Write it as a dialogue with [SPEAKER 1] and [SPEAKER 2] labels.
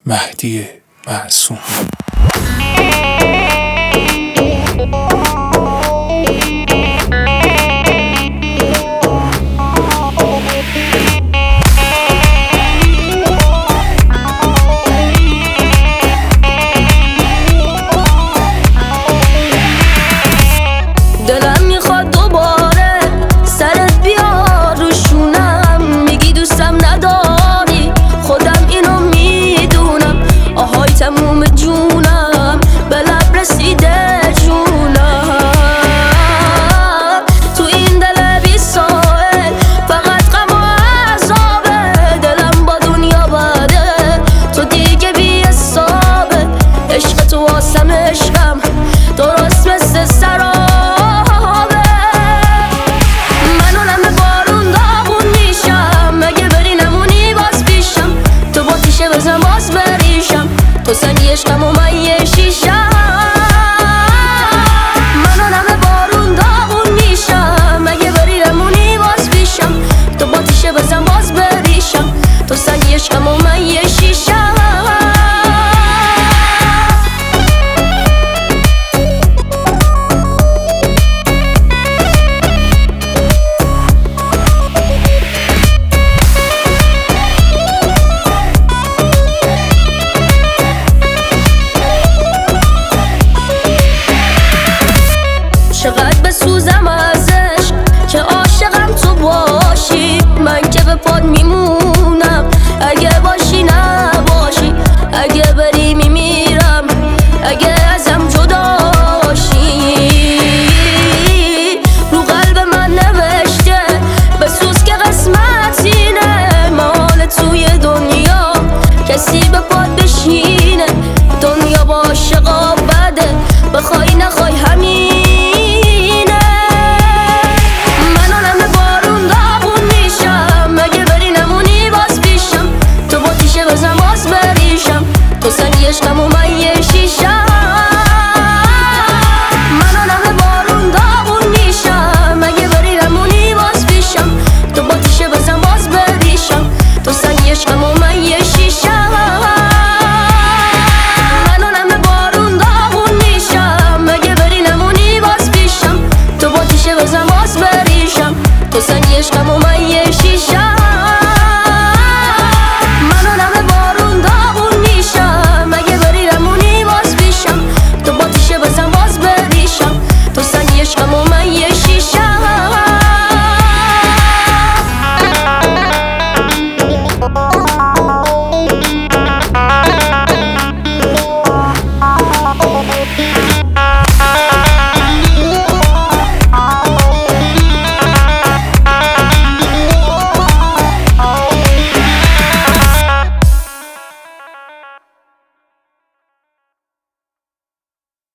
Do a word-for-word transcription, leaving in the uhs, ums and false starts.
[SPEAKER 1] مهدی معصوم.
[SPEAKER 2] دلم میخواد دوباره سرت بیار رو شونم، میگی دوستم نداری، خودم اینو میدونم، آهای تموم جونم به لب رسیده جونم. تو این دل بی ساحل فقط غم و عذابه، دلم با دنیا بده، تو دیگه بی حسابه، عشق تو واسم عشقم درست مثل سراب. بزن باز بریشم تو سنگی عشقم و من یه شیشم، من آدم بارون داغون میشم، اگه بریرمونی باز بیشم تو با تیشه بزن باز بریشم تو سنگی عشقم و من یه شیشم. چقدر بسوزم ازش که عاشقم تو باشی، من که به پاد میمونم اگه باشی نباشی، اگه بری میمیرم اگه ازم جداشی. رو قلب من نوشته بسوز که قسمت اینه، مال توی دنیا کسی به پاد بشینه، دنیا با عاشقا بده، بخوای نخوای هم